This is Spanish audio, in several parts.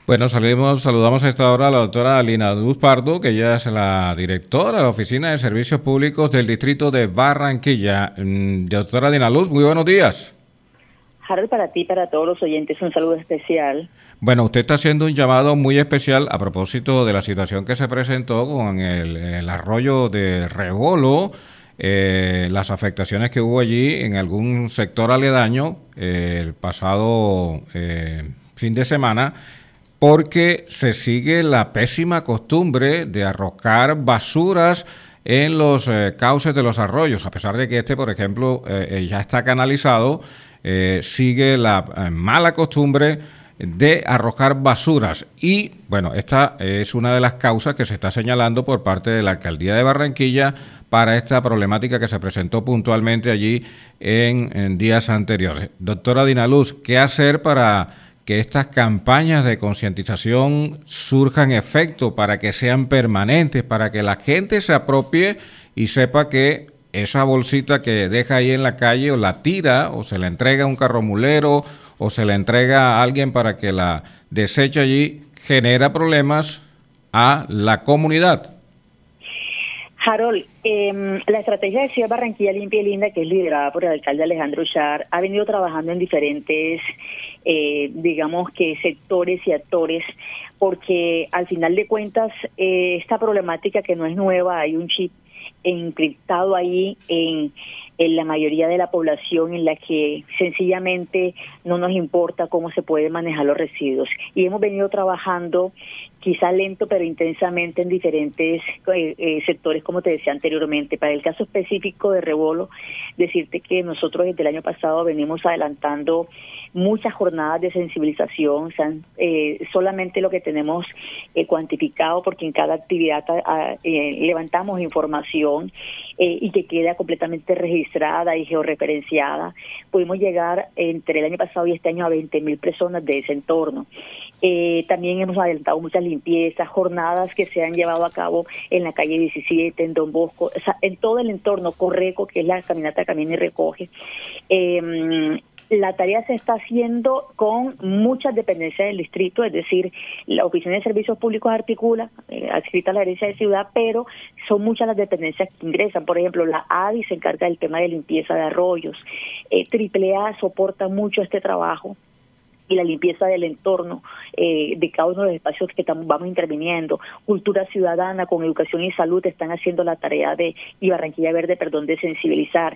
Bueno, saludamos a esta hora a la doctora Lina Luz Pardo, que ella es la directora de la Oficina de Servicios Públicos del Distrito de Barranquilla. Doctora Lina Luz, muy buenos días. Harold, para ti y para todos los oyentes, un saludo especial. Bueno, usted está haciendo un llamado muy especial a propósito de la situación que se presentó con el arroyo de Rebolo, las afectaciones que hubo allí en algún sector aledaño el pasado fin de semana, porque se sigue la pésima costumbre de arrojar basuras en los cauces de los arroyos, a pesar de que por ejemplo, ya está canalizado, sigue la mala costumbre de arrojar basuras. Y bueno, esta es una de las causas que se está señalando por parte de la Alcaldía de Barranquilla para esta problemática que se presentó puntualmente allí en días anteriores. Doctora Lina Luz, ¿qué hacer para que estas campañas de concientización surjan efecto, para que sean permanentes, para que la gente se apropie y sepa que esa bolsita que deja ahí en la calle o la tira o se la entrega a un carromulero o se la entrega a alguien para que la deseche allí, genera problemas a la comunidad? Harold, la estrategia de Ciudad Barranquilla Limpia y Linda, que es liderada por el alcalde Alejandro Char, ha venido trabajando en diferentes, digamos que sectores y actores, porque al final de cuentas, esta problemática que no es nueva, hay un chip encriptado ahí en la mayoría de la población, en la que sencillamente no nos importa cómo se pueden manejar los residuos. Y hemos venido trabajando quizá lento pero intensamente en diferentes sectores, como te decía anteriormente. Para el caso específico de Rebolo, decirte que nosotros desde el año pasado venimos adelantando muchas jornadas de sensibilización, o sea, solamente lo que tenemos cuantificado, porque en cada actividad levantamos información y que queda completamente registrada y georreferenciada. Pudimos llegar entre el año pasado y este año a 20.000 personas de ese entorno. También hemos adelantado muchas limpiezas, jornadas que se han llevado a cabo en la calle 17, en Don Bosco, o sea, en todo el entorno, Correco, que es la caminata Camina y Recoge. La tarea se está haciendo con muchas dependencias del distrito, es decir, la Oficina de Servicios Públicos articula, adscrita a la Gerencia de Ciudad, pero son muchas las dependencias que ingresan. Por ejemplo, la ADI se encarga del tema de limpieza de arroyos, AAA soporta mucho este trabajo y la limpieza del entorno de cada uno de los espacios que vamos interviniendo. Cultura Ciudadana con Educación y Salud están haciendo la tarea y Barranquilla Verde, de sensibilizar.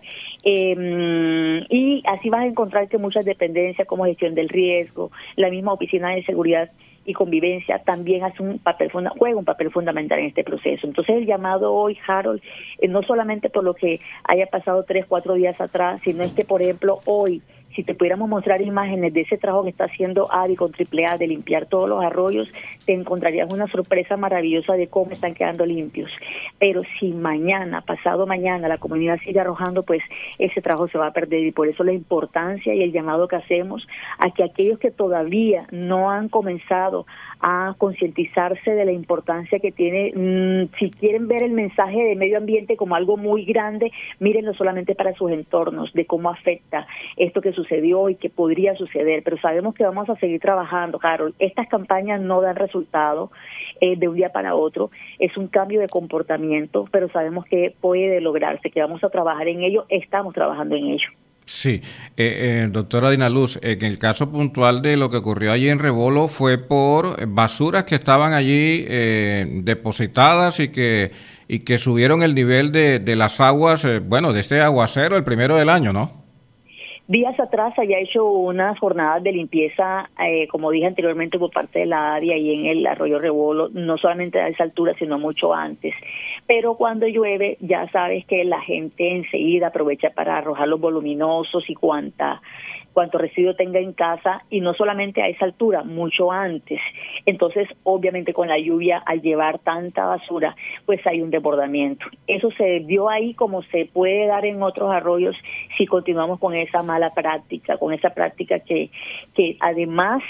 Y así vas a encontrar que muchas dependencias como gestión del riesgo, la misma Oficina de Seguridad y Convivencia también juega un papel fundamental en este proceso. Entonces el llamado hoy, Harold, no solamente por lo que haya pasado 3-4 días atrás, sino es que, por ejemplo, hoy, si te pudiéramos mostrar imágenes de ese trabajo que está haciendo ADI con AAA de limpiar todos los arroyos, te encontrarías una sorpresa maravillosa de cómo están quedando limpios. Pero si pasado mañana, la comunidad sigue arrojando, pues ese trabajo se va a perder. Y por eso la importancia y el llamado que hacemos a que aquellos que todavía no han comenzado a concientizarse de la importancia que tiene, si quieren ver el mensaje de medio ambiente como algo muy grande, mírenlo solamente para sus entornos, de cómo afecta esto que sucedió y que podría suceder. Pero sabemos que vamos a seguir trabajando, Harold. Estas campañas no dan resultado de un día para otro, es un cambio de comportamiento, pero sabemos que puede lograrse, que vamos a trabajar en ello, estamos trabajando en ello. Sí, doctora Lina Luz, en el caso puntual de lo que ocurrió allí en Rebolo fue por basuras que estaban allí depositadas y que subieron el nivel de las aguas, de este aguacero, el primero del año, ¿no? Días atrás había hecho unas jornadas de limpieza, como dije anteriormente, por parte de la área y en el arroyo Rebolo, no solamente a esa altura, sino mucho antes. Pero cuando llueve, ya sabes que la gente enseguida aprovecha para arrojar los voluminosos y cuanto residuo tenga en casa, y no solamente a esa altura, mucho antes. Entonces, obviamente, con la lluvia, al llevar tanta basura, pues hay un desbordamiento. Eso se dio ahí, como se puede dar en otros arroyos si continuamos con esa mala práctica, con esa práctica que además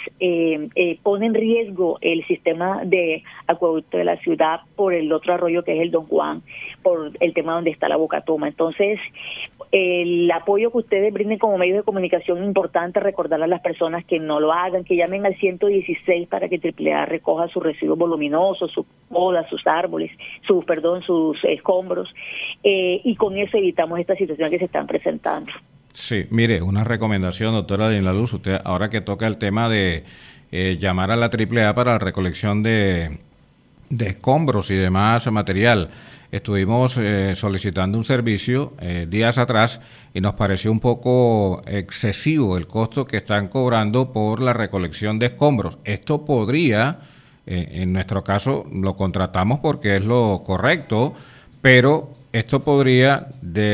pone en riesgo el sistema de acueducto de la ciudad por el otro arroyo que es el Don Juan, por el tema donde está la Bocatoma. Entonces, el apoyo que ustedes brinden como medios de comunicación importante recordarle a las personas que no lo hagan, que llamen al 116 para que AAA recoja sus residuos voluminosos, sus podas, sus árboles, sus escombros, y con eso evitamos esta situación que se están presentando. Sí, mire, una recomendación, doctora Dina Luz, usted ahora que toca el tema de llamar a la AAA para la recolección de escombros y demás material. Estuvimos solicitando un servicio días atrás y nos pareció un poco excesivo el costo que están cobrando por la recolección de escombros. Esto podría, en nuestro caso, lo contratamos porque es lo correcto, pero esto podría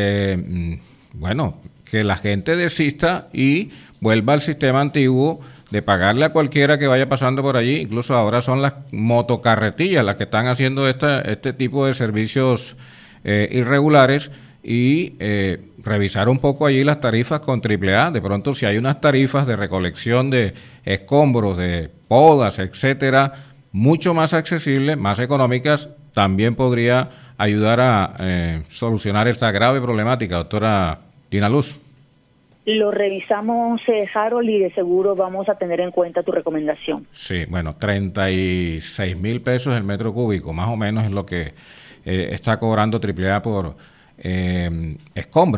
que la gente desista y vuelva al sistema antiguo de pagarle a cualquiera que vaya pasando por allí. Incluso ahora son las motocarretillas las que están haciendo este tipo de servicios irregulares, y revisar un poco allí las tarifas con AAA. De pronto, si hay unas tarifas de recolección de escombros, de podas, etcétera, mucho más accesibles, más económicas, también podría ayudar a solucionar esta grave problemática, doctora Dina Luz. Lo revisamos, Harold, y de seguro vamos a tener en cuenta tu recomendación. Sí, bueno, 36,000 pesos el metro cúbico, más o menos es lo que está cobrando AAA por escombros.